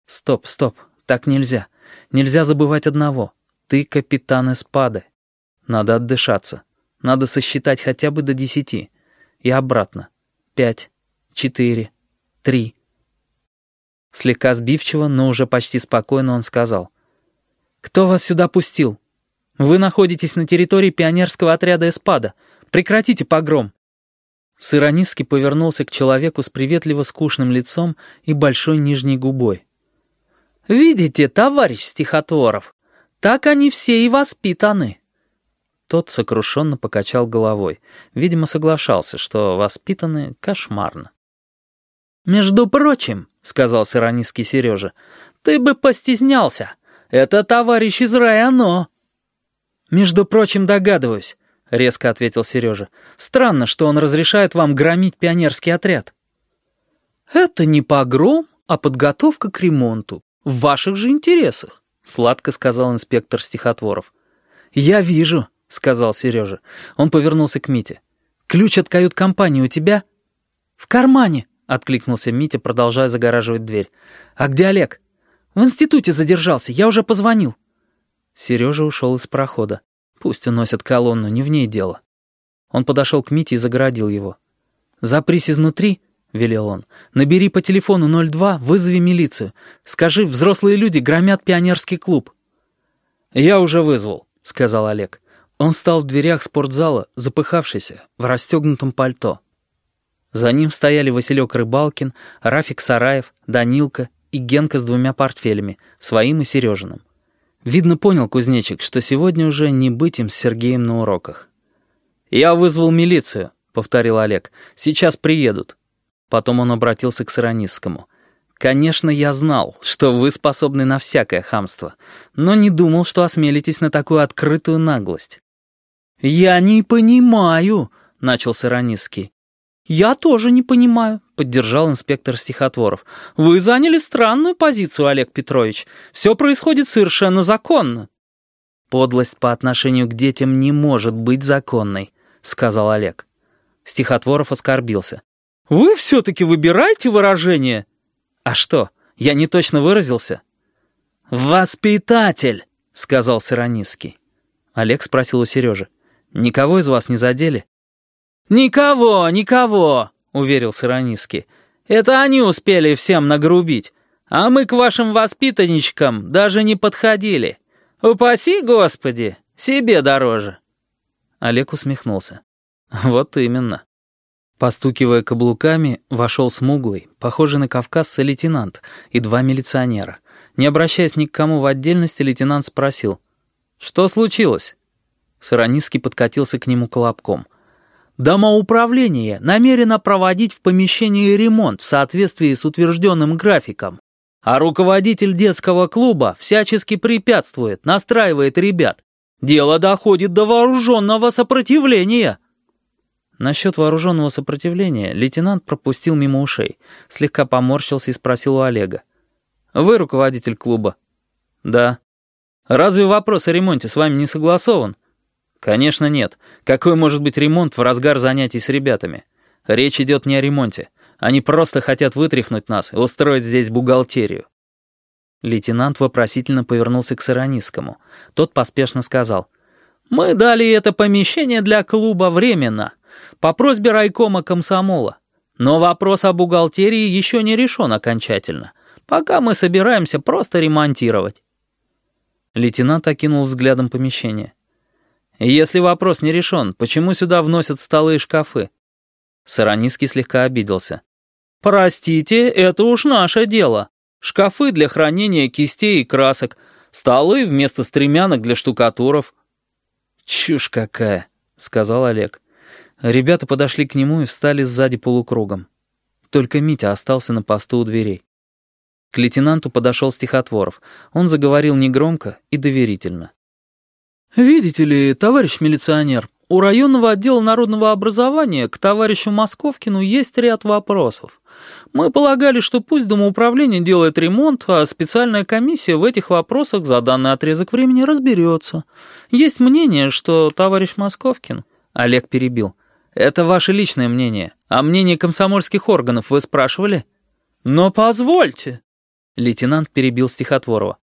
Стоп, стоп, так нельзя. Нельзя забывать одного. Ты капитан Эспады. Надо отдышаться. Надо сосчитать хотя бы до 10. И обратно. 5, 4, 3. Слегка сбивчиво, но уже почти спокойно он сказал. «Кто вас сюда пустил? Вы находитесь на территории пионерского отряда Эспада. Прекратите погром!» Сыронисский повернулся к человеку с приветливо скучным лицом и большой нижней губой. «Видите, товарищ Стихотворов, так они все и воспитаны». Тот сокрушенно покачал головой. Видимо, соглашался, что воспитаны кошмарно. «Между прочим, — сказал сыронисский Сережа, — ты бы постеснялся. Это товарищ из районо». «Между прочим, догадываюсь», — резко ответил Сережа. «Странно, что он разрешает вам громить пионерский отряд». «Это не погром, а подготовка к ремонту. В ваших же интересах», — сладко сказал инспектор Стихотворов. «Я вижу», — сказал Сережа. Он повернулся к Мите. «Ключ от кают-компании у тебя?» «В кармане», — откликнулся Митя, продолжая загораживать дверь. «А где Олег?» «В институте задержался, я уже позвонил». Сережа ушел из прохода. Пусть уносят колонну, не в ней дело. Он подошел к Мите и загородил его. «Запрись изнутри», — велел он. «Набери по телефону 02, вызови милицию. Скажи, взрослые люди громят пионерский клуб». «Я уже вызвал», — сказал Олег. Он встал в дверях спортзала, запыхавшийся, в расстегнутом пальто. За ним стояли Василек Рыбалкин, Рафик Сараев, Данилка и Генка с 2 портфелями, своим и Сережиным. Видно, понял кузнечик, что сегодня уже не быть им с Сергеем на уроках. «Я вызвал милицию», — повторил Олег. «Сейчас приедут». Потом он обратился к Сыронисскому. «Конечно, я знал, что вы способны на всякое хамство, но не думал, что осмелитесь на такую открытую наглость». «Я не понимаю», — начал Сыронисский. «Я тоже не понимаю», — поддержал инспектор Стихотворов. «Вы заняли странную позицию, Олег Петрович. Все происходит совершенно законно». «Подлость по отношению к детям не может быть законной», — сказал Олег. Стихотворов оскорбился. «Вы все-таки выбираете выражение?» «А что, я не точно выразился?» «Воспитатель», — сказал Сыронисский. Олег спросил у Сережи. «Никого из вас не задели?» «Никого, никого», — уверил Сыронисский. «Это они успели всем нагрубить, а мы к вашим воспитанничкам даже не подходили. Упаси, Господи, себе дороже». Олег усмехнулся. «Вот именно». Постукивая каблуками, вошел смуглый, похожий на кавказца лейтенант и 2 милиционера. Не обращаясь ни к кому в отдельности, лейтенант спросил. «Что случилось?» Сыронисский подкатился к нему колобком. «Домоуправление намерено проводить в помещении ремонт в соответствии с утвержденным графиком, а руководитель детского клуба всячески препятствует, настраивает ребят. Дело доходит до вооруженного сопротивления». Насчет вооруженного сопротивления лейтенант пропустил мимо ушей, слегка поморщился и спросил у Олега. «Вы руководитель клуба?» «Да». «Разве вопрос о ремонте с вами не согласован?» «Конечно нет. Какой может быть ремонт в разгар занятий с ребятами? Речь идет не о ремонте. Они просто хотят вытряхнуть нас и устроить здесь бухгалтерию». Лейтенант вопросительно повернулся к Сыронисскому. Тот поспешно сказал. «Мы дали это помещение для клуба временно, по просьбе райкома комсомола. Но вопрос о бухгалтерии еще не решен окончательно. Пока мы собираемся просто ремонтировать». Лейтенант окинул взглядом помещение. «Если вопрос не решен, почему сюда вносят столы и шкафы?» Сыронисский слегка обиделся. «Простите, это уж наше дело. Шкафы для хранения кистей и красок, столы вместо стремянок для штукатуров». «Чушь какая», — сказал Олег. Ребята подошли к нему и встали сзади полукругом. Только Митя остался на посту у дверей. К лейтенанту подошел Стихотворов. Он заговорил негромко и доверительно. «Видите ли, товарищ милиционер, у районного отдела народного образования к товарищу Московкину есть ряд вопросов. Мы полагали, что пусть домоуправление делает ремонт, а специальная комиссия в этих вопросах за данный отрезок времени разберется. Есть мнение, что товарищ Московкин...» Олег перебил. «Это ваше личное мнение. А мнение комсомольских органов вы спрашивали?» «Но позвольте...» Лейтенант перебил Стихотворова.